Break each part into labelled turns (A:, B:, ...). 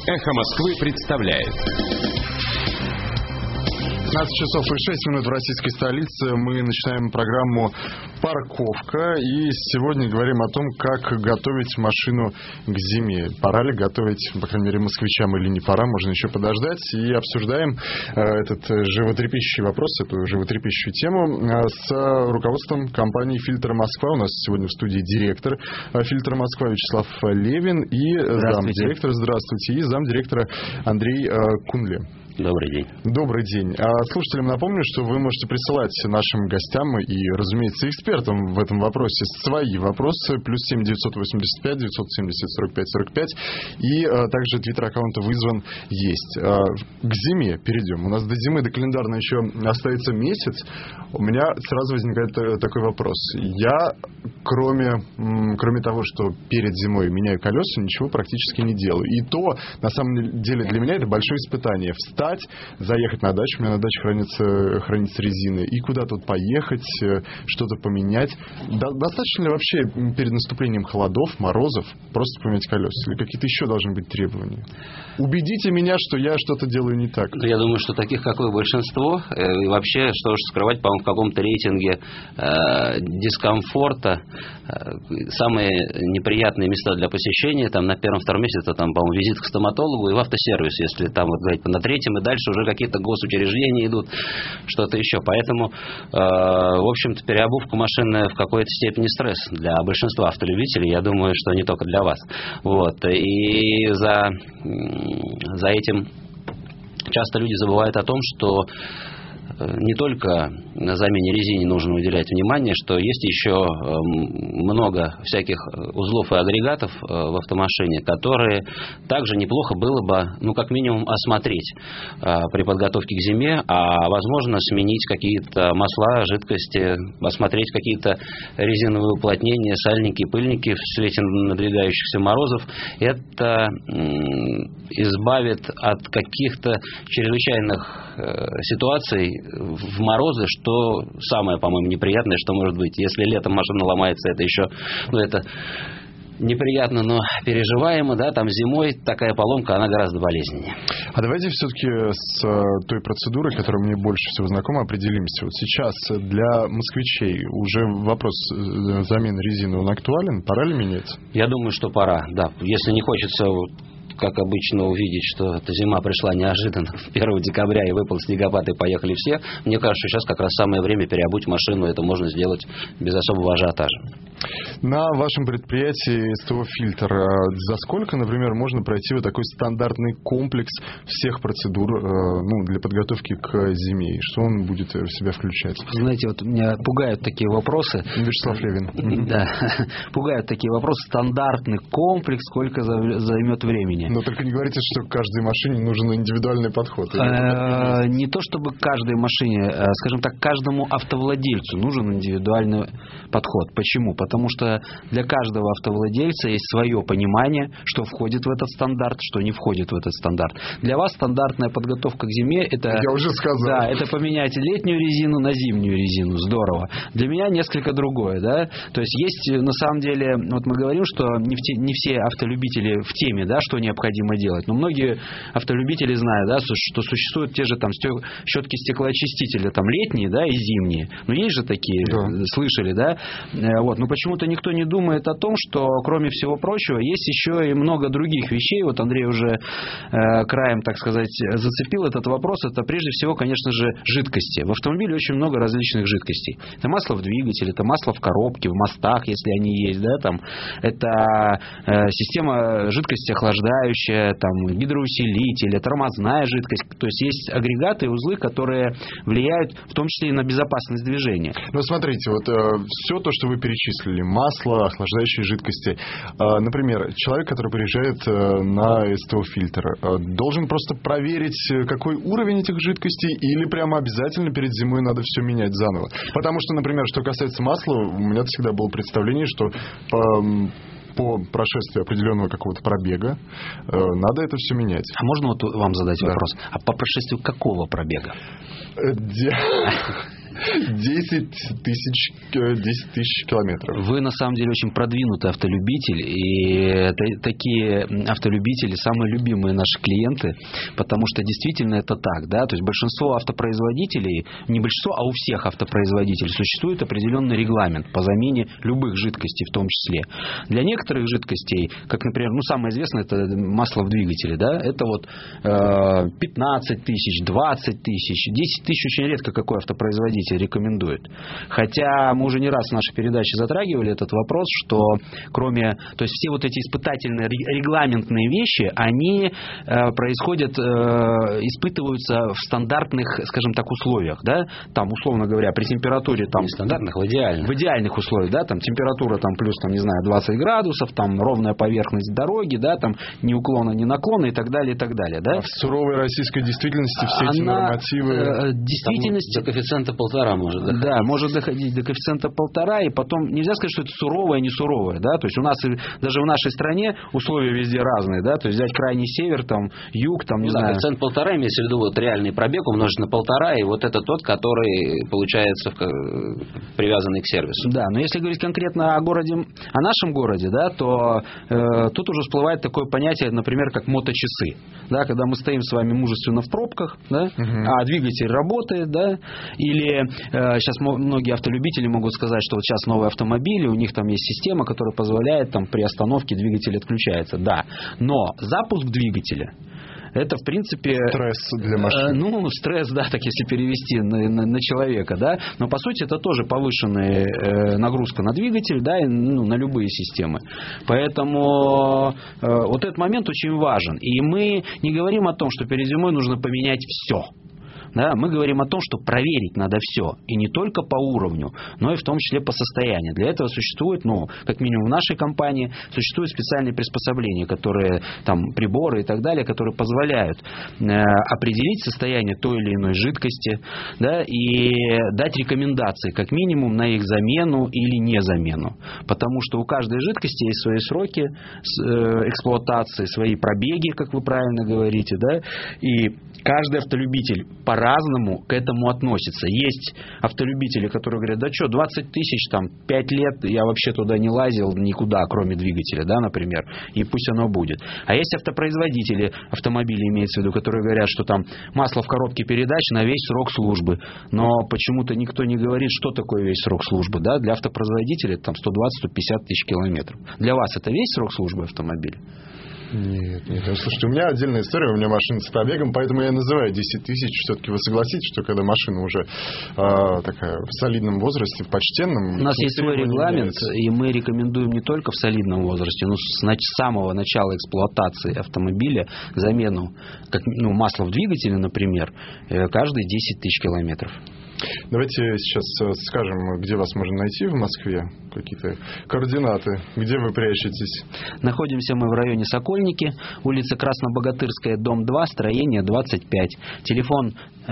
A: «Эхо Москвы» представляет.
B: 15 часов и 6 минут в российской столице. Мы начинаем программу «Парковка». И сегодня говорим о том, как готовить машину к зиме. Пора ли готовить, по крайней мере, москвичам или не пора, можно еще подождать. И обсуждаем этот животрепещущий вопрос, эту животрепещущую тему с руководством компании «Фильтр Москва». У нас сегодня в студии директор «Фильтр Москва» Вячеслав Левин и замдиректора, здравствуйте, и замдиректора Андрей Кунле.
C: Добрый день.
B: Добрый день. Слушателям напомню, что вы можете присылать нашим гостям и, разумеется, экспертам в этом вопросе свои вопросы. +7 985 970 45 45. И также твиттер-аккаунт вызван есть. К зиме перейдем. У нас до зимы, до календарной еще остается месяц. У меня сразу возникает такой вопрос. Я, кроме того, что перед зимой меняю колеса, ничего практически не делаю. И то, на самом деле, для меня это большое испытание. Встать, заехать на дачу, у меня на даче хранится резина, и куда тут поехать, что-то поменять. Достаточно ли вообще перед наступлением холодов, морозов просто поменять колеса? Или какие-то еще должны быть требования? Убедите меня, что я что-то делаю не так.
C: Я думаю, что таких, как вы, большинство. И вообще, что уж скрывать, по-моему, в каком-то рейтинге дискомфорта самые неприятные места для посещения, там на первом-втором месте, это там, по-моему, визит к стоматологу и в автосервис, если там вот говорить на третьем, и дальше уже какие-то госучреждения идут, что-то еще. Поэтому, в общем-то, переобувка машины в какой-то степени стресс для большинства автолюбителей. Я думаю, что не только для вас. Вот. И за этим часто люди забывают о том, что не только на замене резине нужно уделять внимание, что есть еще много всяких узлов и агрегатов в автомашине, которые также неплохо было бы, как минимум, осмотреть при подготовке к зиме, а возможно сменить какие-то масла, жидкости, осмотреть какие-то резиновые уплотнения, сальники, пыльники в свете надвигающихся морозов. Это избавит от каких-то чрезвычайных ситуаций в морозы, что самое, по-моему, неприятное, что может быть. Если летом машина ломается, это еще, это неприятно, но переживаемо, да, там зимой такая поломка, она гораздо болезненнее.
B: А давайте все-таки с той процедурой, которая мне больше всего знакома, определимся. Вот сейчас для москвичей уже вопрос замены резины, он актуален? Пора ли менять?
C: Я думаю, что пора, да. Если не хочется, как обычно, увидеть, что эта зима пришла неожиданно 1 декабря и выпал снегопад и поехали все, мне кажется, что сейчас как раз самое время переобуть машину, это можно сделать без особого ажиотажа.
B: На вашем предприятии СТО «Фильтр» за сколько, например, можно пройти вот такой стандартный комплекс всех процедур для подготовки к зиме? И что он будет в себя включать?
D: Знаете, вот меня пугают такие вопросы.
B: Вячеслав Левин.
D: Да, пугают такие вопросы. Стандартный комплекс, сколько займет времени?
B: Но только не говорите, что к каждой машине нужен индивидуальный подход.
D: Не то чтобы к каждой машине, скажем так, каждому автовладельцу нужен индивидуальный подход. Почему? Потому что для каждого автовладельца есть свое понимание, что входит в этот стандарт, что не входит в этот стандарт. Для вас стандартная подготовка к зиме — это...
B: Я уже сказал.
D: Да, это поменять летнюю резину на зимнюю резину. Здорово. Для меня несколько другое, да. То есть на самом деле, вот мы говорим, что не все автолюбители в теме, да, что необходимо делать. Но многие автолюбители знают, да, что существуют те же там щетки стеклоочистителя, там летние, да, и зимние. Но есть же такие, да. Слышали, да? Вот. Но почему-то никто не думает о том, что, кроме всего прочего, есть еще и много других вещей. Вот Андрей уже краем, так сказать, зацепил этот вопрос. Это прежде всего, конечно же, жидкости. В автомобиле очень много различных жидкостей. Это масло в двигателе, это масло в коробке, в мостах, если они есть, да, там. Это система жидкости охлаждающая, там, гидроусилитель, тормозная жидкость. То есть есть агрегаты и узлы, которые влияют в том числе и на безопасность движения.
B: Ну, смотрите, вот все то, что вы перечислили, масло, охлаждающие жидкости. Например, человек, который приезжает на СТО «Фильтр», должен просто проверить, какой уровень этих жидкостей, или прямо обязательно перед зимой надо все менять заново? Потому что, например, что касается масла, у меня всегда было представление, что по прошествии определенного какого-то пробега надо это все менять.
D: А можно вот вам задать вопрос? А по прошествию какого пробега?
B: 10 тысяч километров.
D: Вы, на самом деле, очень продвинутый автолюбитель, и такие автолюбители самые любимые наши клиенты, потому что действительно это так, да, то есть большинство автопроизводителей, не большинство, а у всех автопроизводителей существует определенный регламент по замене любых жидкостей в том числе. Для некоторых жидкостей, как, например, самое известное, это масло в двигателе, да, это вот 15 тысяч, 20 тысяч, 10 тысяч очень редко какой автопроизводитель рекомендует. Хотя мы уже не раз в нашей передаче затрагивали этот вопрос, что кроме, то есть все вот эти испытательные регламентные вещи, они происходят, испытываются в стандартных, скажем так, условиях, да, там, условно говоря, при температуре там,
C: стандартных, в идеальных
D: условиях, да, там температура там плюс, там, не знаю, 20 градусов, там ровная поверхность дороги, да, там ни уклона, ни наклона и так далее, и так далее, да.
B: А в суровой российской действительности все эти нормативы...
D: Действительность...
C: До коэффициента 1,5 может доходить.
D: Да, может доходить до коэффициента 1,5, и потом нельзя сказать, что это суровое, не суровое, да, то есть у нас даже в нашей стране условия везде разные, да, то есть взять крайний север, там, юг, там, не знаю.
C: Коэффициент 1,5 имеется в виду вот реальный пробег умножить на 1,5, и вот это тот, который получается привязанный к сервису.
D: Да, но если говорить конкретно о нашем городе, да, то тут уже всплывает такое понятие, например, как моточасы, да, когда мы стоим с вами мужественно в пробках, да, а двигатель работает, да, или сейчас многие автолюбители могут сказать, что вот сейчас новые автомобили, у них там есть система, которая позволяет там при остановке двигатель отключается, да, но запуск двигателя это, в принципе...
B: Стресс для машины.
D: Стресс, да, так если перевести на человека, да. Но, по сути, это тоже повышенная нагрузка на двигатель, да, и на любые системы. Поэтому вот этот момент очень важен. И мы не говорим о том, что перед зимой нужно поменять все. Да, мы говорим о том, что проверить надо все. И не только по уровню, но и в том числе по состоянию. Для этого существует, как минимум в нашей компании, существуют специальные приспособления, которые, там, приборы и так далее, которые позволяют определить состояние той или иной жидкости, да, и дать рекомендации, как минимум, на их замену или не замену. Потому что у каждой жидкости есть свои сроки эксплуатации, свои пробеги, как вы правильно говорите, да, и каждый автолюбитель по-разному к этому относится. Есть автолюбители, которые говорят, да что, 20 тысяч, там, 5 лет, я вообще туда не лазил никуда, кроме двигателя, да, например, и пусть оно будет. А есть автопроизводители автомобилей, имеется в виду, которые говорят, что там масло в коробке передач на весь срок службы. Но почему-то никто не говорит, что такое весь срок службы, да, для автопроизводителя это там 120-150 тысяч километров. Для вас это весь срок службы автомобиля?
B: Нет. Слушайте, у меня отдельная история, у меня машина с пробегом, поэтому я называю 10 тысяч. Все-таки вы согласитесь, что когда машина уже такая в солидном возрасте, в почтенном...
D: У нас есть свой регламент, и мы рекомендуем не только в солидном возрасте, но с самого начала эксплуатации автомобиля замену масла в двигателе, например, каждые 10 тысяч километров.
B: Давайте сейчас скажем, где вас можно найти в Москве, какие-то координаты, где вы прячетесь.
D: Находимся мы в районе Сокольники, улица Краснобогатырская, дом 2, строение 25. Телефон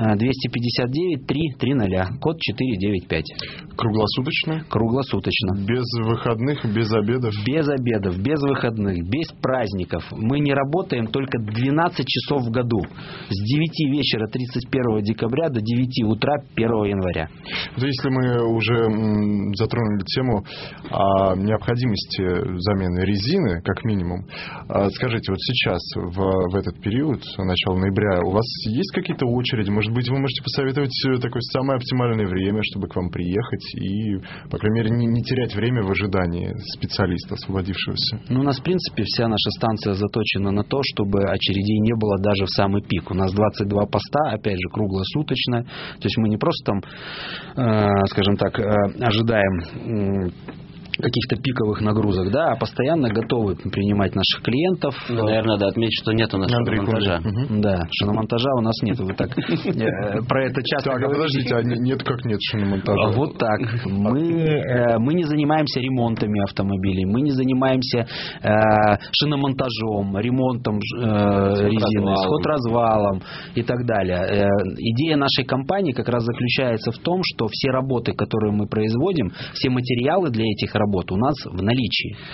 D: 259-330, код 495.
B: Круглосуточно?
D: Круглосуточно.
B: Без выходных, без обедов?
D: Без обедов, без выходных, без праздников. Мы не работаем только 12 часов в году. С 9 вечера 31 декабря до 9 утра 1 января.
B: Если мы уже затронули тему о необходимости замены резины, как минимум, скажите, вот сейчас, в этот период, начало ноября, у вас есть какие-то очереди? Может быть, вы можете посоветовать такое самое оптимальное время, чтобы к вам приехать и, по крайней мере, не терять время в ожидании специалиста, освободившегося?
D: У нас, в принципе, вся наша станция заточена на то, чтобы очередей не было даже в самый пик. У нас 22 поста, опять же, круглосуточно. То есть мы не просто там, скажем так, ожидаем каких-то пиковых нагрузок, да, а постоянно готовы принимать наших клиентов.
C: Наверное, надо отметить, что нет у нас шиномонтажа.
D: Да, шиномонтажа у нас нет. Вы так про это часто
B: говорите. Подождите, нет, как нет шиномонтажа?
D: Вот так. Мы не занимаемся ремонтами автомобилей, мы не занимаемся шиномонтажом, ремонтом резины, сход-развалом и так далее. Идея нашей компании как раз заключается в том, что все работы, которые мы производим, все материалы для этих работ у нас в наличии.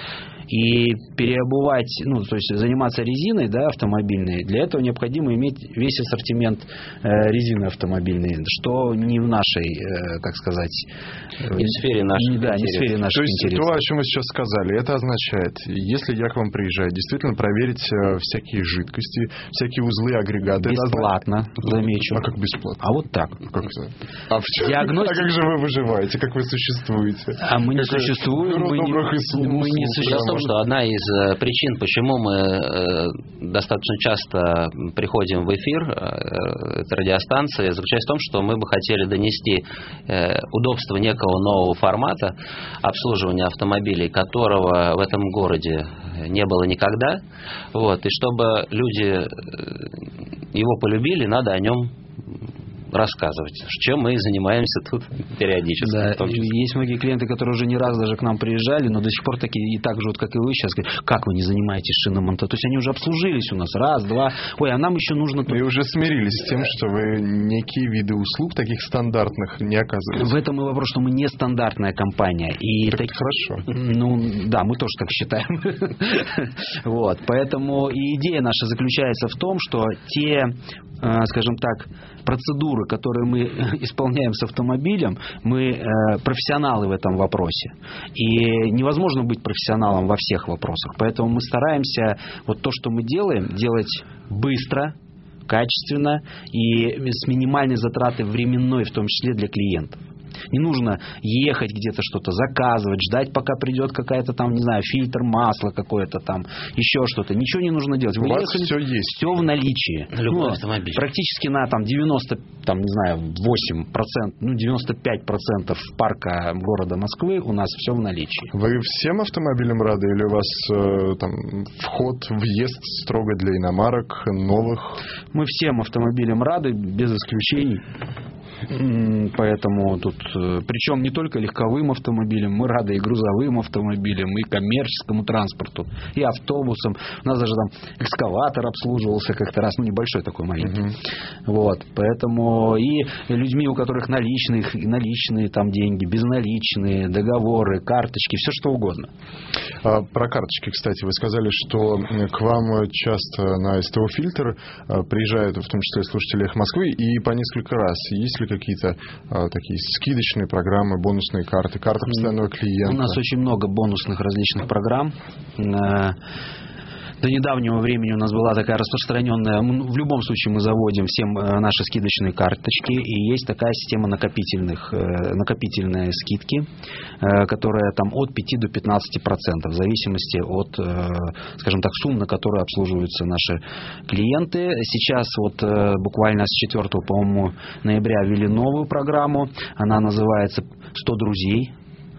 D: И переобувать, то есть заниматься резиной, да, автомобильной, для этого необходимо иметь весь ассортимент резины автомобильной, что не в нашей, так сказать,
C: не в сфере наших интересов.
D: Не в сфере наших
B: то есть
D: интересов.
B: То, о чем вы сейчас сказали, это означает, если я к вам приезжаю, действительно проверить всякие жидкости, всякие узлы, агрегаты.
D: Бесплатно, замечу.
B: А как бесплатно?
D: А вот так.
B: Как это? А как же вы выживаете? Как вы существуете?
D: А мы не существуем. Мы не
C: Дело в том, что одна из причин, почему мы достаточно часто приходим в эфир этой радиостанции, заключается в том, что мы бы хотели донести удобство некого нового формата обслуживания автомобилей, которого в этом городе не было никогда. И чтобы люди его полюбили, надо о нем рассказывать, чем мы занимаемся тут периодически.
D: Да, есть многие клиенты, которые уже не раз даже к нам приезжали, но до сих пор такие, и так же, как и вы сейчас, говорят, как вы не занимаетесь шиномонтажом? То есть они уже обслужились у нас, раз, два, а нам еще нужно...
B: Мы уже смирились с тем, что вы некие виды услуг таких стандартных не оказываете.
D: В этом и вопрос, что мы не стандартная компания. И
B: так хорошо.
D: Да, мы тоже так считаем. Поэтому и идея наша заключается в том, что те, скажем так, процедуры, которые мы исполняем с автомобилем, мы профессионалы в этом вопросе. И невозможно быть профессионалом во всех вопросах. Поэтому мы стараемся то, что мы делаем, делать быстро, качественно и с минимальной затратой временной, в том числе для клиентов. Не нужно ехать где-то что-то заказывать, ждать, пока придет какая-то там, не знаю, фильтр масла какое-то там, еще что-то. Ничего не нужно делать.
B: У вас все есть.
D: Все в наличии.
C: Любой автомобиль.
D: Практически на 95% парка города Москвы у нас все в наличии.
B: Вы всем автомобилям рады или у вас вход, въезд строго для иномарок, новых?
D: Мы всем автомобилям рады, без исключений. Поэтому тут, причем не только легковым автомобилям, мы рады и грузовым автомобилям, и коммерческому транспорту, и автобусам. У нас даже там экскаватор обслуживался как-то раз, небольшой такой маленький. Поэтому и людьми, у которых наличные там деньги, безналичные, договоры, карточки, все что угодно.
B: Про карточки, кстати, вы сказали, что к вам часто на СТО-фильтр приезжают, в том числе слушатели «Эхо Москвы», и по несколько раз. Есть ли какие-то такие скидочные программы, бонусные карты, карта постоянного клиента?
D: У нас очень много бонусных различных программ. До недавнего времени у нас была такая распространенная, в любом случае мы заводим всем наши скидочные карточки, и есть такая система накопительные скидки, которая там от 5 до 15%, в зависимости от, скажем так, сумм, на которые обслуживаются наши клиенты. Сейчас буквально с 4, по-моему, ноября ввели новую программу, она называется «100 друзей»,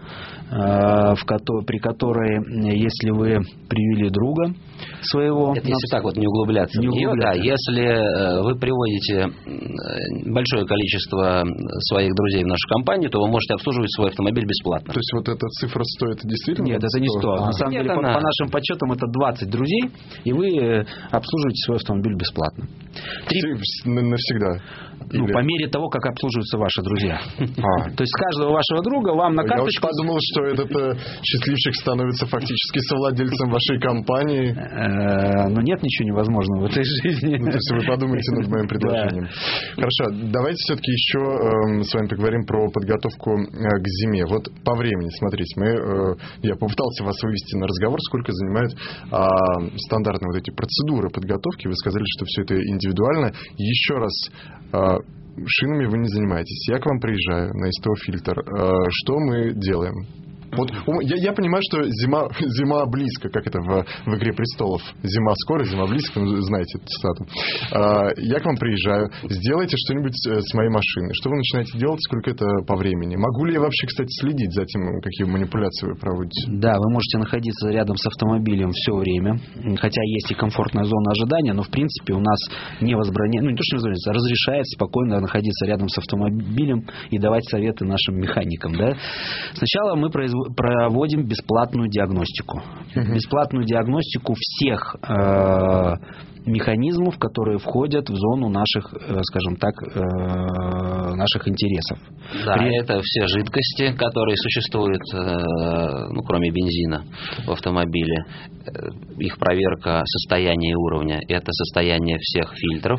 D: при которой, если вы привели друга своего...
C: Это если так не углубляться. Да, если вы приводите большое количество своих друзей в нашу компанию, то вы можете обслуживать свой автомобиль бесплатно.
B: То есть эта цифра 100, это действительно?
D: Нет, это не 100. На самом деле, по нашим подсчетам, это 20 друзей, и вы обслуживаете свой автомобиль бесплатно.
B: Навсегда?
D: По мере того, как обслуживаются ваши друзья. То есть с каждого вашего друга вам на карточку...
B: Я подумал, что этот счастливчик становится фактически совладельцем вашей компании.
D: Но нет ничего невозможного в этой жизни.
B: То есть вы подумайте над моим предложением. Хорошо, давайте все-таки еще с вами поговорим про подготовку к зиме. По времени, смотрите, я попытался вас вывести на разговор, сколько занимают стандартные эти процедуры подготовки. Вы сказали, что все это индивидуально. Еще раз, шинами вы не занимаетесь. Я к вам приезжаю на СТО-фильтр. Что мы делаем? Я понимаю, что зима близко, как это в «Игре престолов». Зима скоро, зима близко, знаете эту цитату. Я к вам приезжаю, сделайте что-нибудь с моей машиной. Что вы начинаете делать, сколько это по времени? Могу ли я вообще, кстати, следить за тем, какие манипуляции вы проводите? Да,
D: вы можете находиться рядом с автомобилем все время, хотя есть и комфортная зона ожидания, но в принципе у нас не возбраняется, не то что не возбраняется, разрешается спокойно находиться рядом с автомобилем и давать советы нашим механикам. Да? Сначала мы проводим бесплатную диагностику. Бесплатную диагностику всех механизмов, которые входят в зону наших, скажем так, наших интересов.
C: Да, это все жидкости, которые существуют, кроме бензина в автомобиле. Их проверка состояния и уровня – это состояние всех фильтров.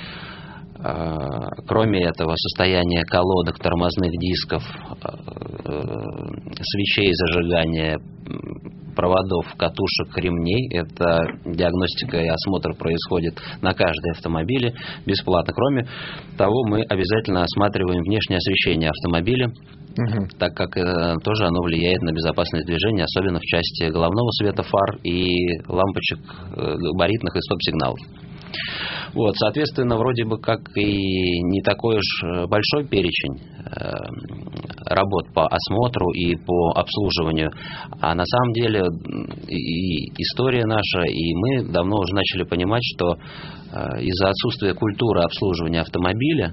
C: Кроме этого, состояние колодок, тормозных дисков, свечей зажигания, проводов, катушек, ремней. Это диагностика и осмотр происходит на каждой автомобиле бесплатно. Кроме того, мы обязательно осматриваем внешнее освещение автомобиля, так как тоже оно влияет на безопасность движения, особенно в части головного света фар и лампочек габаритных и стоп-сигналов. Вот, соответственно, вроде бы как и не такой уж большой перечень работ по осмотру и по обслуживанию, а на самом деле и история наша, и мы давно уже начали понимать, что из-за отсутствия культуры обслуживания автомобиля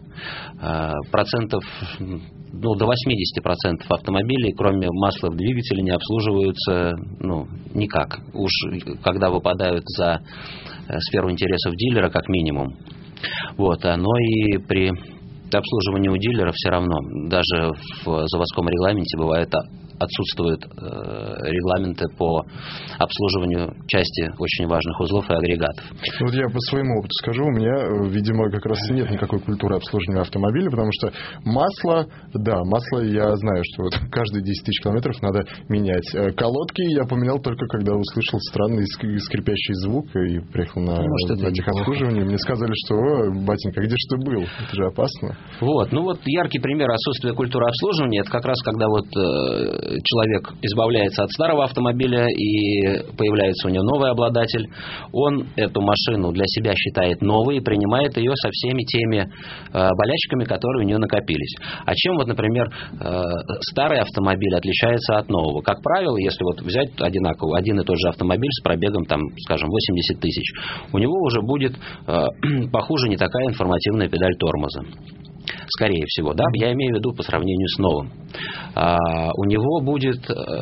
C: до 80% автомобилей, кроме масла в двигателе, не обслуживаются никак. Уж когда выпадают за сферу интересов дилера, как минимум. Вот, но и при обслуживании у дилера все равно, даже в заводском регламенте отсутствуют регламенты по обслуживанию части очень важных узлов и агрегатов.
B: Вот я по своему опыту скажу, у меня, видимо, как раз нет никакой культуры обслуживания автомобиля, потому что масло я знаю, что вот каждые 10 тысяч километров надо менять. Колодки я поменял только когда услышал странный скрипящий звук и приехал на техобслуживание. Мне сказали, что, батенька, где же ты был? Это же опасно.
C: Вот яркий пример отсутствия культуры обслуживания, это как раз когда человек избавляется от старого автомобиля и появляется у него новый обладатель, он эту машину для себя считает новой и принимает ее со всеми теми болячками, которые у нее накопились. А чем, например, старый автомобиль отличается от нового? Как правило, если взять одинаково один и тот же автомобиль с пробегом, скажем, 80 тысяч, у него уже будет похуже не такая информативная педаль тормоза. Скорее всего, да, я имею в виду по сравнению с новым. У него будет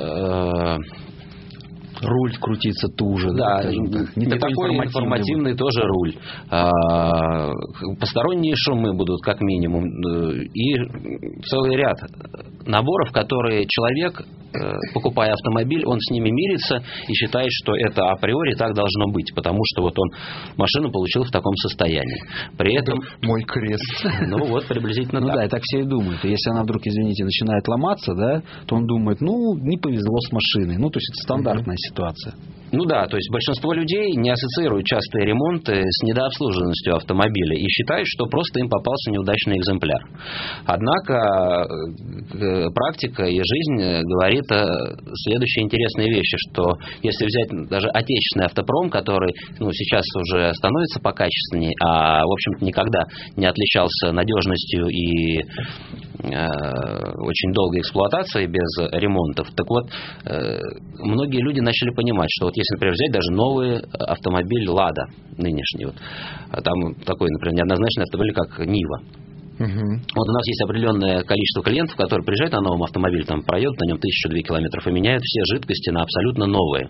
D: руль крутиться туже.
C: Да, не такой информативный тоже руль. Посторонние шумы будут как минимум. И целый ряд наборов, которые человек, покупая автомобиль, он с ними мирится и считает, что это априори так должно быть, потому что он машину получил в таком состоянии. При этом...
B: Мой крест.
C: Приблизительно так.
D: Да, и так все и думают. И если она вдруг, извините, начинает ломаться, да, то он думает, не повезло с машиной. То есть это стандартная ситуация.
C: То есть большинство людей не ассоциируют частые ремонты с недообслуженностью автомобиля и считают, что просто им попался неудачный экземпляр. Однако практика и жизнь говорит следующие интересные вещи, что если взять даже отечественный автопром, который сейчас уже становится покачественнее, а в общем-то никогда не отличался надежностью и очень долгой эксплуатацией без ремонтов. Так многие люди начали понимать, что если, например, взять даже новый автомобиль «Лада» нынешний, там такой, например, неоднозначный автомобиль, как «Нива». У нас есть определенное количество клиентов, которые приезжают на новом автомобиле, проедут на нем 1002 километров и меняют все жидкости на абсолютно новые.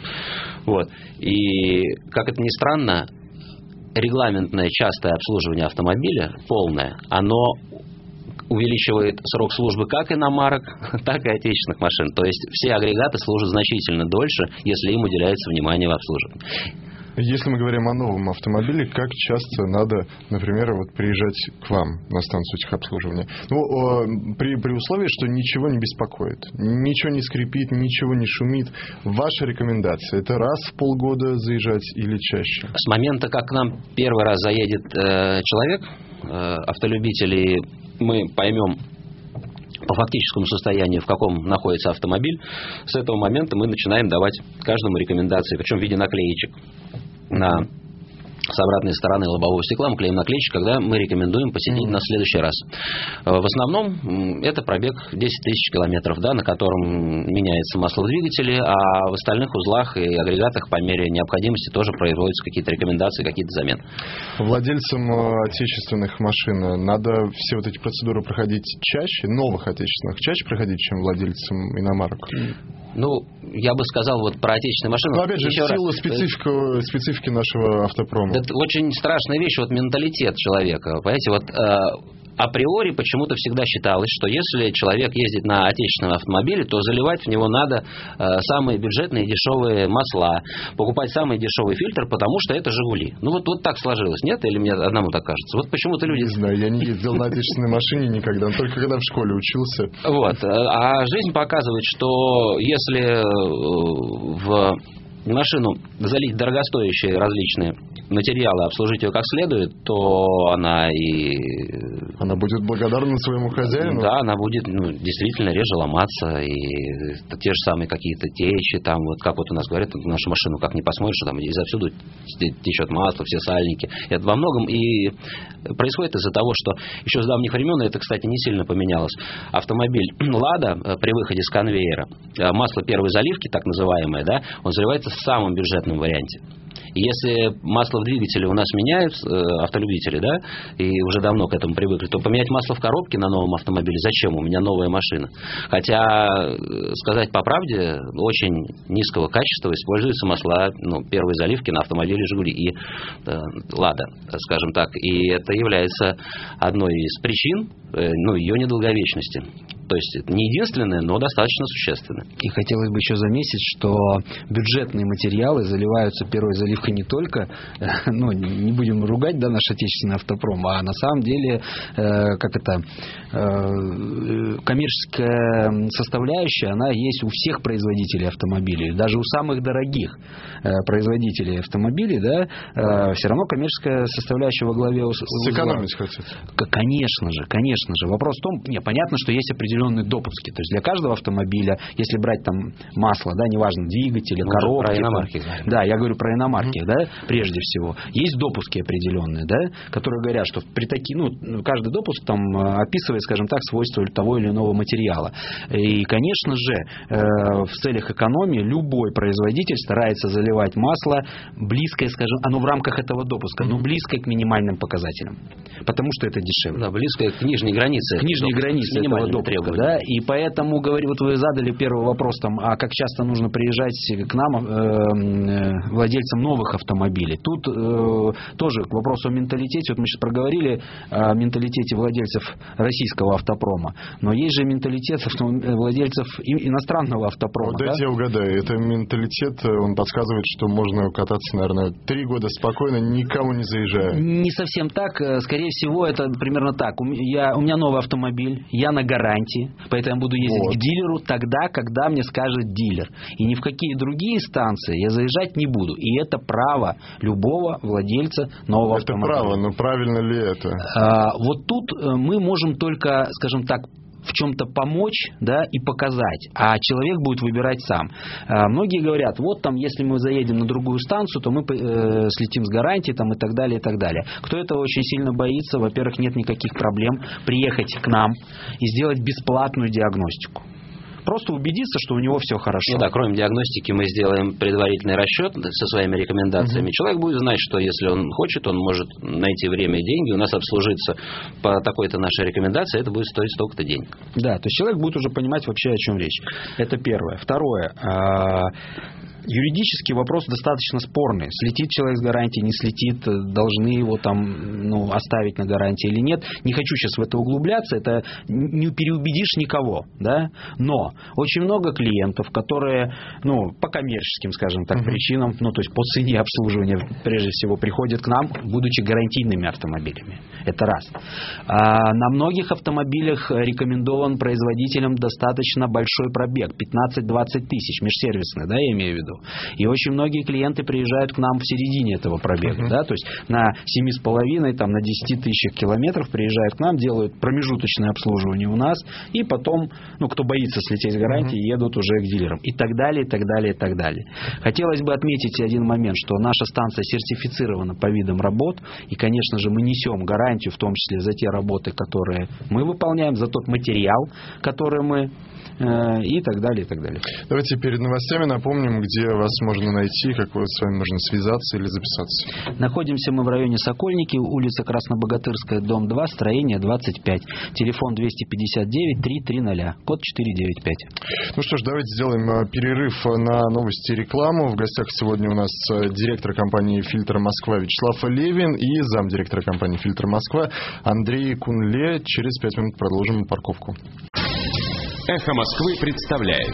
C: И, как это ни странно, регламентное частое обслуживание автомобиля, полное, оно увеличивает срок службы как иномарок, так и отечественных машин. То есть все агрегаты служат значительно дольше, если им уделяется внимание в обслуживании.
B: Если мы говорим о новом автомобиле, как часто надо, например, приезжать к вам на станцию техобслуживания? При условии, что ничего не беспокоит, ничего не скрипит, ничего не шумит. Ваша рекомендация – это раз в полгода заезжать или чаще?
C: С момента, как к нам первый раз заедет человек, автолюбители, мы поймем по фактическому состоянию, в каком находится автомобиль. С этого момента мы начинаем давать каждому рекомендации, причем в виде наклеечек с обратной стороны лобового стекла. Мы клеим наклеечки, когда мы рекомендуем посетить на следующий раз. В основном это пробег 10 тысяч километров, на котором меняется масло в двигателе, а в остальных узлах и агрегатах по мере необходимости тоже производятся какие-то рекомендации, какие-то замены.
B: Владельцам отечественных машин надо все эти процедуры проходить чаще, новых отечественных, чаще проходить, чем владельцам иномарок?
C: Я бы сказал про отечественные машины.
B: Но опять же, в силу специфики нашего автопрома.
C: Это очень страшная вещь, менталитет человека. Понимаете, априори почему-то всегда считалось, что если человек ездит на отечественном автомобиле, то заливать в него надо самые бюджетные и дешевые масла, покупать самый дешевый фильтр, потому что это «Жигули». Ну, вот так сложилось, нет? Или мне одному так кажется? Вот почему-то люди...
B: Не знаю, я не ездил на отечественной машине никогда, только когда в школе учился.
C: Вот. А жизнь показывает, что если в машину залить дорогостоящие различные материалы, обслужить ее как следует, то она
B: будет благодарна своему хозяину?
C: Да, она будет действительно реже ломаться, и те же самые какие-то течи, там, вот как вот у нас говорят, нашу машину как не посмотришь, что там изовсюду течет масло, все сальники. Это во многом и происходит из-за того, что еще с давних времен, и это, кстати, не сильно поменялось, автомобиль «Лада» при выходе с конвейера, масло первой заливки, так называемое, да, он заливается в самом бюджетном варианте. И если масло в двигателе у нас меняют автолюбители, да, и уже давно к этому привыкли, то поменять масло в коробке на новом автомобиле зачем? У меня новая машина. Хотя, сказать по правде, очень низкого качества используются масла первой заливки на автомобиле «Жигули» и «Лада», скажем так. И это является одной из причин ее недолговечности. То есть это не единственное, но достаточно существенное.
D: И хотелось бы еще заметить, что бюджетные материалы заливаются первой заливкой не только, не будем ругать, да, наш отечественный автопром, а на самом деле, коммерческая составляющая, она есть у всех производителей автомобилей, даже у самых дорогих производителей автомобилей, да, все равно коммерческая составляющая во главе узла.
B: Сэкономить хотят.
D: Конечно же. Вопрос в том, понятно, что есть определенные допуски. То есть для каждого автомобиля, если брать там масло, да, неважно, двигатель, коробки.
C: Про иномарки.
D: Да, я говорю про иномарки, да, прежде всего. Есть допуски определенные, да, которые говорят, что при каждый допуск там описывает, скажем так, свойства того или иного материала. И, конечно же, в целях экономии любой производитель старается заливать масло близкое, скажем, оно в рамках этого допуска, но близкое к минимальным показателям. Потому что это дешевле.
C: Да, близкое к нижней границе.
D: К нижней границе этого допуска. Да, и поэтому, вот вы задали первый вопрос, а как часто нужно приезжать к нам, владельцам новых автомобилей. Тут тоже к вопросу о менталитете. Вот мы сейчас проговорили о менталитете владельцев российского автопрома, но есть же менталитет владельцев иностранного автопрома.
B: Вот дайте я угадаю. Это менталитет, он подсказывает, что можно кататься, наверное, 3 года спокойно, никому не заезжая.
D: Не совсем так. Скорее всего, это примерно так. У меня новый автомобиль, я на гарантии, поэтому я буду ездить к дилеру тогда, когда мне скажет дилер. И ни в какие другие станции я заезжать не буду. И это право любого владельца нового автомобиля.
B: Это право, но правильно ли это?
D: Вот тут мы можем только, скажем так, в чем-то помочь, да, и показать, а человек будет выбирать сам. Многие говорят, вот там, если мы заедем на другую станцию, то мы слетим с гарантией там, и так далее, и так далее. Кто этого очень сильно боится, во-первых, нет никаких проблем приехать к нам и сделать бесплатную диагностику. Просто убедиться, что у него все хорошо.
C: Да, кроме диагностики мы сделаем предварительный расчет со своими рекомендациями. Человек будет знать, что если он хочет, он может найти время и деньги, у нас обслужиться по такой-то нашей рекомендации, это будет стоить столько-то денег.
D: Да, то есть человек будет уже понимать вообще, о чем речь. Это первое. Второе. Юридический вопрос достаточно спорный. Слетит человек с гарантией, не слетит, должны его там оставить на гарантии или нет. Не хочу сейчас в это углубляться, это не переубедишь никого, да? Но очень много клиентов, которые, по коммерческим, скажем так, причинам, то есть по цене обслуживания, прежде всего, приходят к нам, будучи гарантийными автомобилями. Это раз. На многих автомобилях рекомендован производителям достаточно большой пробег, 15-20 тысяч, межсервисный, да, я имею в виду. И очень многие клиенты приезжают к нам в середине этого пробега, да, то есть на 7,5, там, на 10 тысячах километров приезжают к нам, делают промежуточное обслуживание у нас, и потом, кто боится слететь с гарантии, едут уже к дилерам. И так далее, и так далее, и так далее. Хотелось бы отметить один момент, что наша станция сертифицирована по видам работ, и, конечно же, мы несем гарантию, в том числе за те работы, которые мы выполняем, за тот материал, который мы и так далее, и так далее.
B: Давайте перед новостями напомним, где где вас можно найти, как с вами можно связаться или записаться?
D: Находимся мы в районе Сокольники, улица Краснобогатырская, дом 2, строение 25. Телефон 259-330, код 495.
B: Ну что ж, давайте сделаем перерыв на новости и рекламу. В гостях сегодня у нас директор компании «Фильтр Москва» Вячеслав Левин и замдиректора компании «Фильтр Москва» Андрей Кунле. Через 5 минут продолжим парковку.
A: «Эхо Москвы» представляет.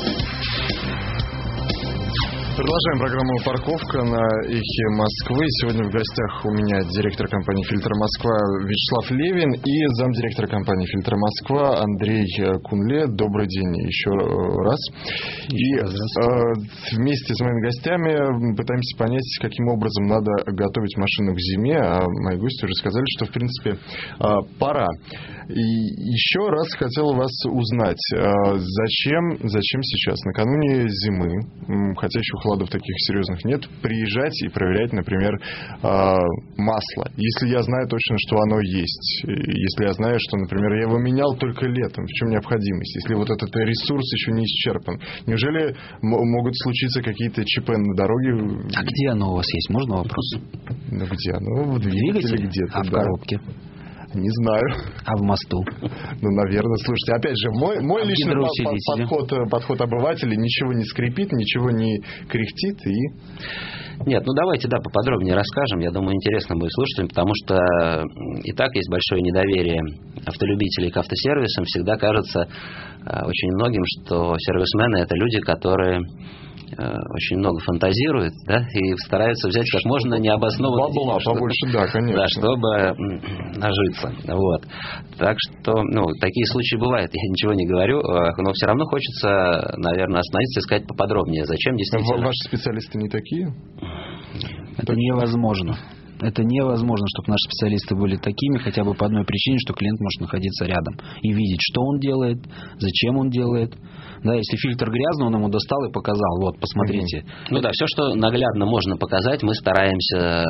B: Продолжаем программу «Парковка» на «Эхе Москвы». Сегодня в гостях у меня директор компании «Фильтр Москва» Вячеслав Левин и замдиректора компании «Фильтр Москва» Андрей Кунле. Добрый день еще раз. И вместе с моими гостями пытаемся понять, каким образом надо готовить машину к зиме. А мои гости уже сказали, что, в принципе, пора. И еще раз хотел вас узнать, зачем сейчас, накануне зимы, хотя еще холодов таких серьезных нет, приезжать и проверять, например, масло. Если я знаю точно, что оно есть, если я знаю, что, например, я его менял только летом, в чем необходимость, если вот этот ресурс еще не исчерпан, неужели могут случиться какие-то ЧП на дороге?
D: А где оно у вас есть? Можно вопрос?
B: Ну где оно? В двигателе где-то.
D: А в коробке?
B: Не знаю.
D: А в мосту?
B: Ну, наверное. Слушайте, опять же, мой личный подход обывателя: ничего не скрипит, ничего не кряхтит и...
C: Нет, ну давайте, поподробнее расскажем. Я думаю, интересно будет слушателям, потому что и так есть большое недоверие автолюбителей к автосервисам. Всегда кажется очень многим, что сервисмены — это люди, которые очень много фантазируют, да, и стараются взять как можно необоснованно
B: бабла побольше, да, конечно.
C: Да, чтобы нажиться. Вот. Так что, такие случаи бывают, я ничего не говорю, но все равно хочется, наверное, остановиться и сказать поподробнее, зачем действительно...
B: Ваши специалисты не такие?
D: Это невозможно. Это невозможно, чтобы наши специалисты были такими, хотя бы по одной причине, что клиент может находиться рядом и видеть, что он делает, зачем он делает. Да, если фильтр грязный, он ему достал и показал. Вот, посмотрите.
C: Ну да, все, что наглядно можно показать, мы стараемся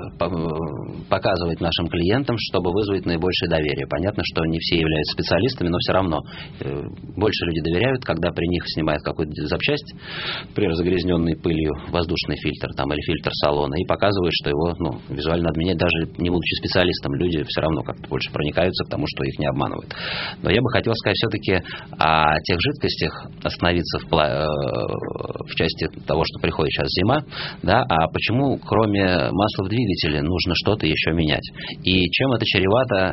C: показывать нашим клиентам, чтобы вызвать наибольшее доверие. Понятно, что не все являются специалистами, но все равно больше люди доверяют, когда при них снимают какую-то запчасть, например, загрязненный пылью воздушный фильтр там, или фильтр салона, и показывают, что его визуально надо менять, даже не будучи специалистом. Люди все равно как-то больше проникаются к тому, что их не обманывают. Но я бы хотел сказать все-таки о тех жидкостях, остановиться в части того, что приходит сейчас зима, да, а почему кроме масла в двигателе нужно что-то еще менять? И чем это чревато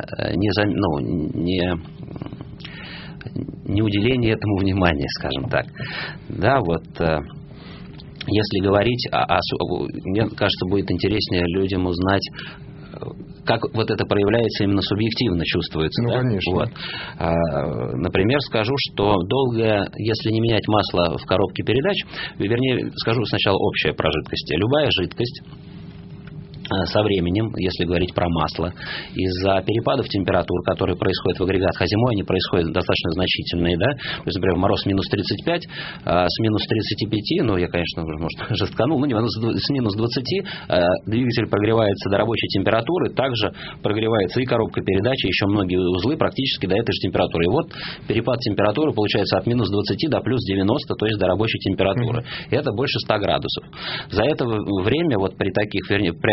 C: не уделение этому внимания, скажем так. Да, вот... Если говорить, мне кажется, будет интереснее людям узнать, как вот это проявляется, именно субъективно чувствуется.
B: Ну,
C: да?
B: конечно.
C: Вот. Например, скажу, что если не менять масло в коробке передач, вернее, скажу сначала общее про жидкости. Любая жидкость со временем, если говорить про масло, из-за перепадов температур, которые происходят в агрегатах, а зимой они происходят достаточно значительные, да, то есть, например, мороз минус 35, с минус 35, я, конечно, уже, может, жестканул, с минус 20 двигатель прогревается до рабочей температуры, также прогревается и коробка передач, и еще многие узлы практически до этой же температуры. И вот перепад температуры получается от минус 20 до плюс 90, то есть до рабочей температуры. И это больше 100 градусов. За это время, при таких, при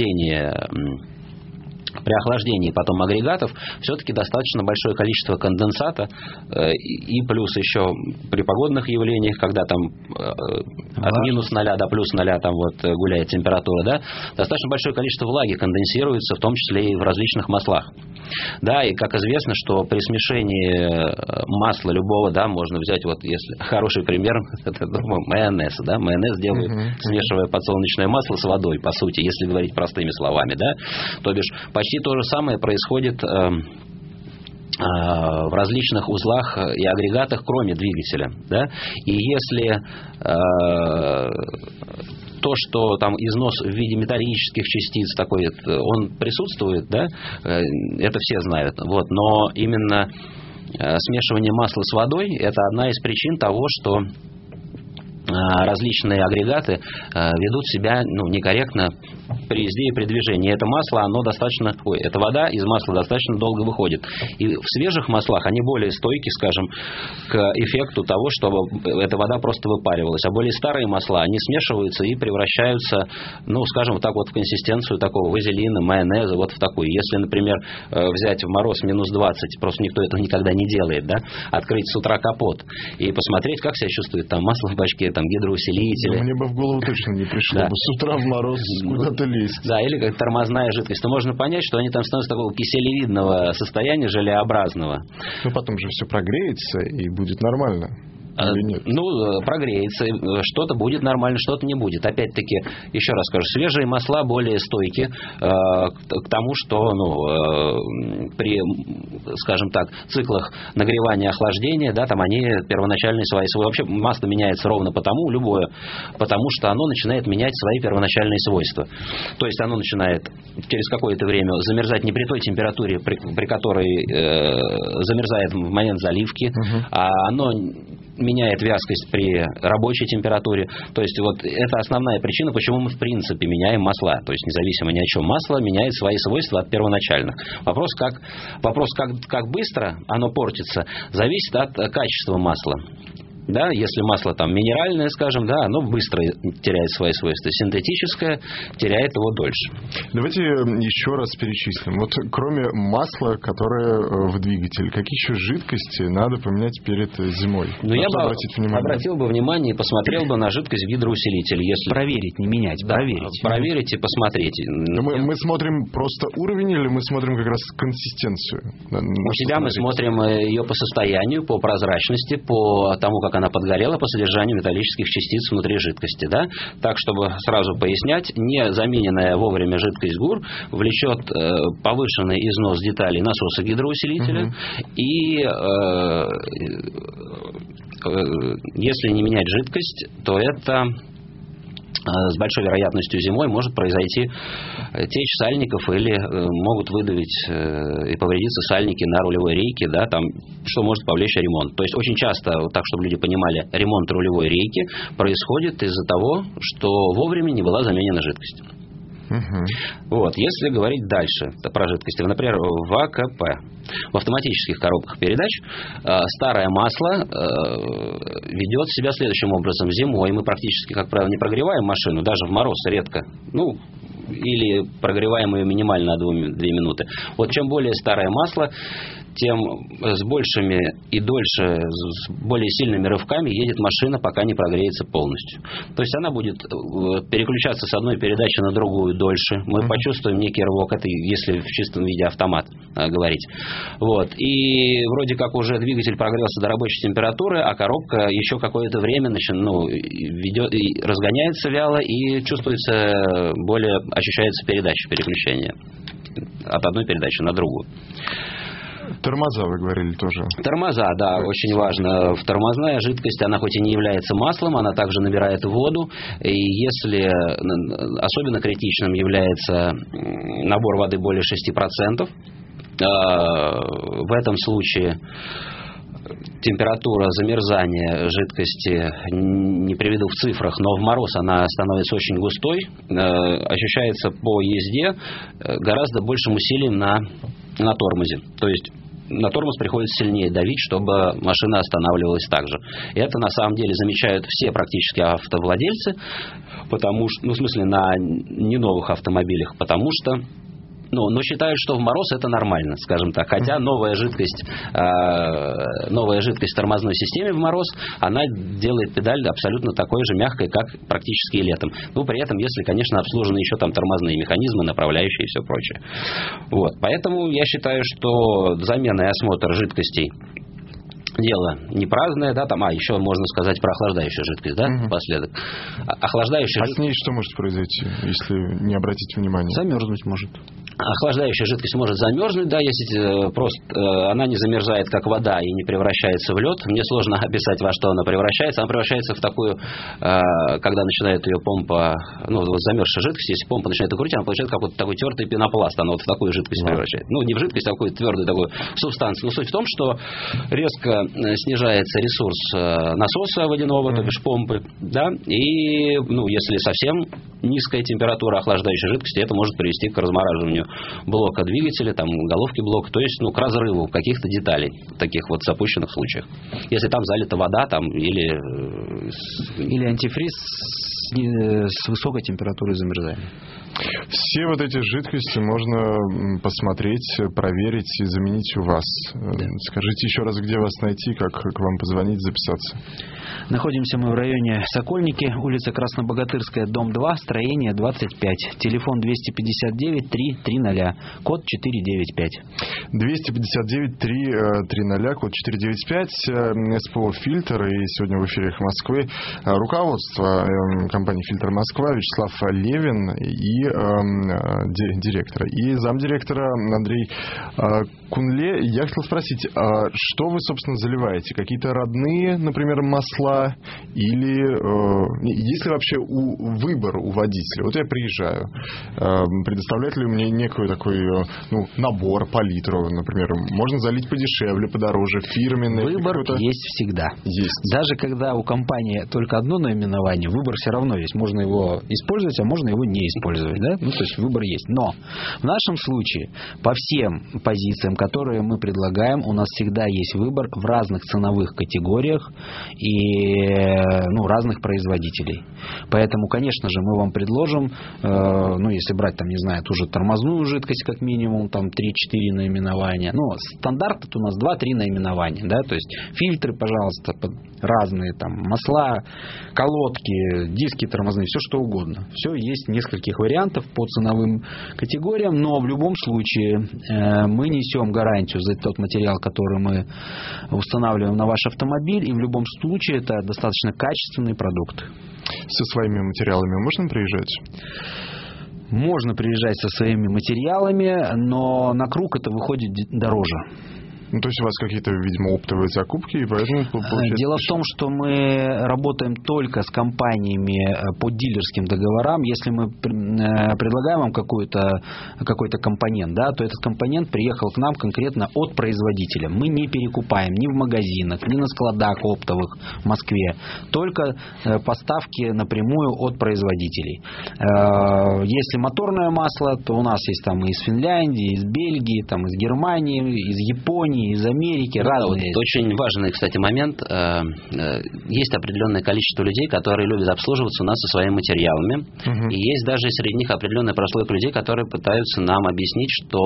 C: охлаждении потом агрегатов все-таки достаточно большое количество конденсата, и плюс еще при погодных явлениях, когда там от минус 0 до плюс 0 там гуляет температура, да, достаточно большое количество влаги конденсируется, в том числе и в различных маслах. Да, и как известно, что при смешении масла любого, да, можно взять, если хороший пример, это майонез, да, майонез делают, смешивая подсолнечное масло с водой, по сути, если говорить простыми словами, да, то бишь почти то же самое происходит в различных узлах и агрегатах, кроме двигателя, да, и если то, что там износ в виде металлических частиц такой, он присутствует, да, это все знают, но именно смешивание масла с водой — это одна из причин того, что различные агрегаты ведут себя некорректно при езде и при движении. Это масло, эта вода из масла достаточно долго выходит. И в свежих маслах они более стойки, скажем, к эффекту того, чтобы эта вода просто выпаривалась. А более старые масла, они смешиваются и превращаются, скажем, так вот в консистенцию такого вазелина, майонеза, вот в такую. Если, например, взять в мороз минус 20, просто никто этого никогда не делает, да, открыть с утра капот и посмотреть, как себя чувствует там масло в бачке, там гидроусилители.
B: Мне бы в голову точно не пришло бы с утра в мороз куда-то лезть.
C: Да, или как тормозная жидкость. То можно понять, что они там становятся такого киселевидного состояния, желеобразного.
B: Потом же все прогреется и будет нормально. Или нет?
C: Прогреется, что-то будет нормально, что-то не будет. Опять-таки, еще раз скажу, свежие масла более стойки к тому, что при, скажем так, циклах нагревания и охлаждения, да, там они первоначальные свои. Вообще масло меняется ровно потому что оно начинает менять свои первоначальные свойства. То есть оно начинает через какое-то время замерзать не при той температуре, при которой замерзает в момент заливки, а оно меняет вязкость при рабочей температуре. То есть вот это основная причина, почему мы в принципе меняем масла. То есть независимо ни о чем, масло меняет свои свойства от первоначальных. Вопрос, как быстро оно портится, зависит от качества масла. Да, если масло там минеральное, скажем, да, оно быстро теряет свои свойства. Синтетическое теряет его дольше.
B: Давайте еще раз перечислим. Вот кроме масла, которое в двигатель, какие еще жидкости надо поменять перед зимой?
C: Я бы обратил бы внимание и посмотрел бы на жидкость в гидроусилителе. Если...
D: Проверить, не менять, да, проверить.
C: Проверить и посмотреть.
B: Мы смотрим просто уровень или мы смотрим как раз консистенцию?
C: У себя мы смотрим ее по состоянию, по прозрачности, по тому, как она подгорела, по содержанию металлических частиц внутри жидкости. Да? Так, чтобы сразу пояснять, не замененная вовремя жидкость ГУР влечет повышенный износ деталей насоса гидроусилителя. И если не менять жидкость, то это с большой вероятностью зимой может произойти течь сальников или могут выдавить и повредиться сальники на рулевой рейке, да, там, что может повлечь ремонт. То есть очень часто, так чтобы люди понимали, ремонт рулевой рейки происходит из-за того, что вовремя не была заменена жидкость. Вот, если говорить дальше про жидкости, например, в АКП, в автоматических коробках передач, старое масло ведет себя следующим образом. Зимой мы практически, как правило, не прогреваем машину, даже в мороз редко, или прогреваем ее минимально на 2 минуты. Вот чем более старое масло, тем с большими и дольше, с более сильными рывками едет машина, пока не прогреется полностью. То есть она будет переключаться с одной передачи на другую дольше. Мы почувствуем некий рывок, это если в чистом виде автомат говорить. Вот. И вроде как уже двигатель прогрелся до рабочей температуры, а коробка еще какое-то время разгоняется вяло и ощущается передача, переключение от одной передачи на другую.
B: Тормоза, вы говорили тоже.
C: Тормоза, да, очень важно. Тормозная жидкость, она хоть и не является маслом, она также набирает воду. И если особенно критичным является набор воды более 6%, в этом случае температура замерзания жидкости, не приведу в цифрах, но в мороз она становится очень густой, ощущается по езде гораздо большим усилием на тормозе. То есть на тормоз приходится сильнее давить, чтобы машина останавливалась так же. И это на самом деле замечают все практически автовладельцы, потому что, в смысле, на не новых автомобилях, потому что но считают, что в мороз это нормально, скажем так. Хотя новая жидкость в тормозной системе в мороз, она делает педаль абсолютно такой же мягкой, как практически и летом. При этом, если, конечно, обслужены еще там тормозные механизмы, направляющие и все прочее. Вот. Поэтому я считаю, что замена и осмотр жидкостей дело не праздное, да, там, еще можно сказать про охлаждающую жидкость, да, напоследок. Охлаждающая
B: с ней что может произойти, если не обратить внимания?
D: Замерзнуть может.
C: Охлаждающая жидкость может замерзнуть, да, если просто она не замерзает, как вода, и не превращается в лед. Мне сложно описать, во что она превращается. Она превращается в такую, когда начинает ее помпа, вот замерзшая жидкость, если помпа начинает ее крутить, она получает какой-то такой тертый пенопласт, она вот в такую жидкость превращает. Не в жидкость, а в какую-то твердую такую субстанцию. Но суть в том, что резко снижается ресурс насоса водяного, то бишь помпы, да, и, если совсем низкая температура охлаждающей жидкости, это может привести к размораживанию блока двигателя, головки блока, то есть к разрыву каких-то деталей в таких вот запущенных случаях. Если там залита вода или
D: антифриз с высокой температурой замерзания.
B: Все вот эти жидкости можно посмотреть, проверить и заменить у вас. Скажите еще раз, где вас найти, как к вам позвонить, записаться.
D: Находимся мы в районе Сокольники, улица Краснобогатырская, дом 2, строение 25. Телефон 259-330, код 495.
B: 259-330, код 495, СПО «Фильтр». И сегодня в эфире «Эхо Москвы» руководство компании «Фильтр Москва» Вячеслав Левин и директора. И замдиректора Андрей Кунле. Я хотел спросить, что вы, собственно, заливаете? Какие-то родные, например, масла? Или есть ли вообще выбор у водителя? Вот я приезжаю. Предоставляет ли мне некий такой набор по литру, например? Можно залить подешевле, подороже, фирменный?
D: Выбор есть всегда.
B: Есть.
D: Даже когда у компании только одно наименование, выбор все равно есть. Можно его использовать, а можно его не использовать. Да? То есть выбор есть. Но в нашем случае по всем позициям, которые мы предлагаем, у нас всегда есть выбор в разных ценовых категориях и разных производителей. Поэтому, конечно же, мы вам предложим, если брать, ту же тормозную жидкость, как минимум, 3-4 наименования. Стандарт это у нас 2-3 наименования. Да? То есть фильтры, пожалуйста, разные, масла, колодки, диски тормозные, все что угодно. Все есть нескольких вариантов по ценовым категориям, но в любом случае мы несем гарантию за тот материал, который мы устанавливаем на ваш автомобиль, и в любом случае это достаточно качественный продукт.
B: Со своими материалами можно приезжать?
D: Можно приезжать со своими материалами, но на круг это выходит дороже.
B: То есть у вас какие-то, видимо, оптовые закупки, и поэтому получается...
D: Дело в том, что мы работаем только с компаниями по дилерским договорам. Если мы предлагаем вам какой-то компонент, да, то этот компонент приехал к нам конкретно от производителя. Мы не перекупаем ни в магазинах, ни на складах оптовых в Москве. Только поставки напрямую от производителей. Если моторное масло, то у нас есть и из Финляндии, из Бельгии, из Германии, из Японии, из Америки, разные.
C: Очень важный, кстати, момент. Есть определенное количество людей, которые любят обслуживаться у нас со своими материалами. И есть даже среди них определенная прослойка людей, которые пытаются нам объяснить, что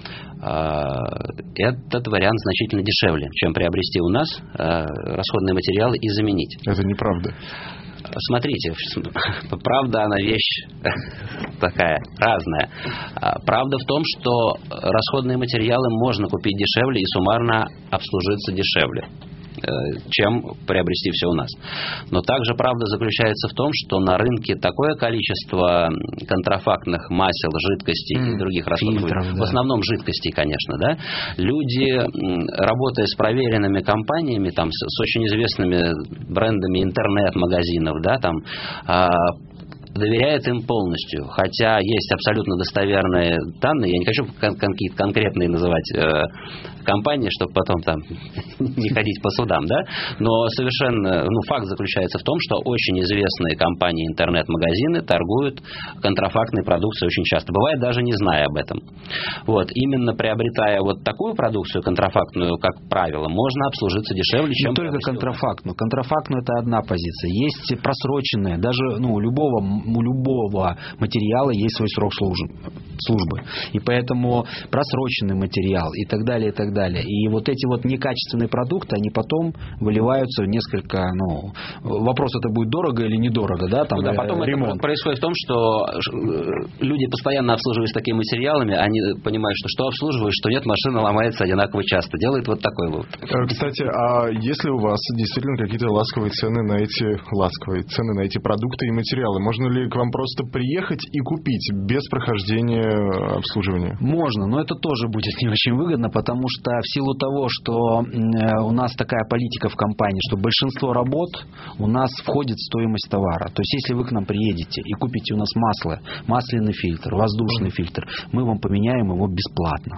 C: этот вариант значительно дешевле, чем приобрести у нас расходные материалы и заменить.
B: Это неправда.
C: Смотрите, правда, она вещь такая разная. Правда в том, что расходные материалы можно купить дешевле и суммарно обслужиться дешевле, чем приобрести все у нас. Но также правда заключается в том, что на рынке такое количество контрафактных масел, жидкостей и других расходов, в основном жидкостей, конечно, да, люди, работая с проверенными компаниями, с очень известными брендами интернет-магазинов, да, доверяет им полностью. Хотя есть абсолютно достоверные данные. Я не хочу какие-то конкретные называть компании, чтобы потом не ходить по судам, да? Но совершенно, факт заключается в том, что очень известные компании, интернет-магазины торгуют контрафактной продукцией очень часто. Бывает, даже не зная об этом. Именно приобретая такую продукцию контрафактную, как правило, можно обслужиться дешевле, чем...
D: Не только контрафактную. Контрафактную — это одна позиция. Есть просроченная. Даже у любого материала есть свой срок службы. И поэтому просроченный материал и так далее, и так далее. И эти некачественные продукты, они потом выливаются в несколько, вопрос, это будет дорого или недорого, да,
C: потом ремонт. Это происходит в том, что люди, постоянно обслуживаясь такими материалами, они понимают, что обслуживают, что нет, машина ломается одинаково часто. Делают такой вывод.
B: Кстати, а если у вас действительно какие-то ласковые цены на эти продукты и материалы, можно ли ли к вам просто приехать и купить без прохождения обслуживания?
D: Можно, но это тоже будет не очень выгодно, потому что в силу того, что у нас такая политика в компании, что большинство работ у нас входит в стоимость товара. То есть, если вы к нам приедете и купите у нас масло, масляный фильтр, воздушный фильтр, мы вам поменяем его бесплатно.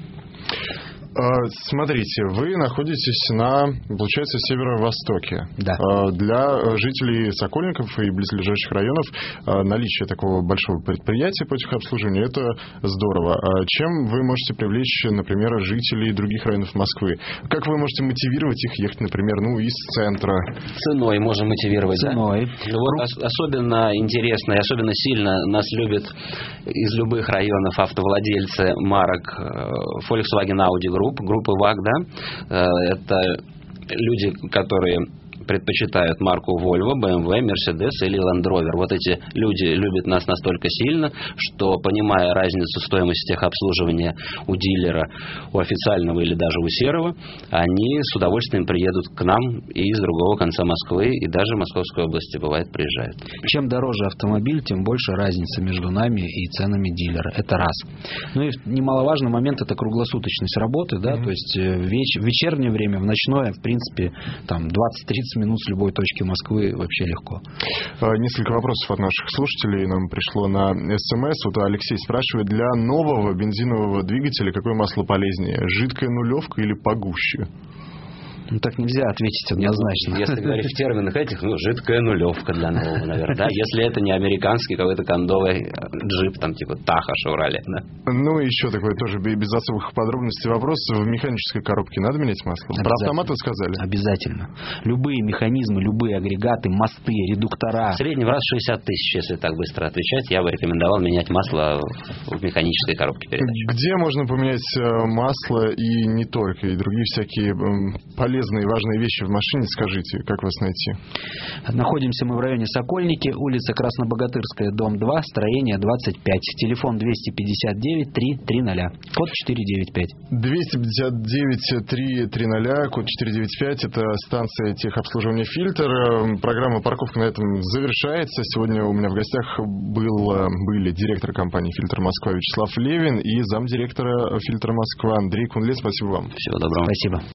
B: Смотрите, вы находитесь на, получается, северо-востоке.
D: Да.
B: Для жителей Сокольников и близлежащих районов наличие такого большого предприятия по техобслуживанию – это здорово. Чем вы можете привлечь, например, жителей других районов Москвы? Как вы можете мотивировать их ехать, например, из центра?
C: Ценой можем мотивировать.
D: Ценой.
C: Да? Вот особенно интересно и особенно сильно нас любят из любых районов автовладельцы марок Volkswagen Audi Group, группы ВАГ, да, это люди, которые предпочитают марку Volvo, BMW, Mercedes или Land Rover. Вот эти люди любят нас настолько сильно, что, понимая разницу стоимости техобслуживания у дилера, у официального или даже у серого, они с удовольствием приедут к нам и из другого конца Москвы, и даже Московской области, бывает, приезжают.
D: Чем дороже автомобиль, тем больше разница между нами и ценами дилера. Это раз. Ну и немаловажный момент — это круглосуточность работы, да, то есть в вечернее время, в ночное, в принципе, там 20-30 минут с любой точки Москвы вообще легко.
B: Несколько вопросов от наших слушателей нам пришло на СМС. Вот Алексей спрашивает, для нового бензинового двигателя какое масло полезнее? Жидкая нулевка или погуще?
D: Ну, так нельзя ответить однозначно.
C: Если говорить в терминах этих, жидкая нулевка для нового, наверное. Да? Если это не американский какой-то кондовый джип, там типа Таха, Шевроле. Да?
B: Ну, еще такой тоже без особых подробностей вопрос. В механической коробке надо менять масло? Про автомат вы сказали?
D: Обязательно. Любые механизмы, любые агрегаты, мосты, редуктора.
C: В среднем раз 60 тысяч, если так быстро отвечать, я бы рекомендовал менять масло в механической коробке передач.
B: Где можно поменять масло и не только, и другие всякие полезные и важные вещи в машине, скажите, как вас найти?
D: Находимся мы в районе Сокольники, улица Краснобогатырская, дом 2, строение 25. Телефон 259-330, код 495.
B: 259-330, код 495, это станция техобслуживания «Фильтр». Программа «Парковка» на этом завершается. Сегодня у меня в гостях были директор компании «Фильтр Москва» Вячеслав Левин и замдиректора «Фильтр Москва» Андрей Кунле. Спасибо вам.
C: Всего доброго.
D: Спасибо.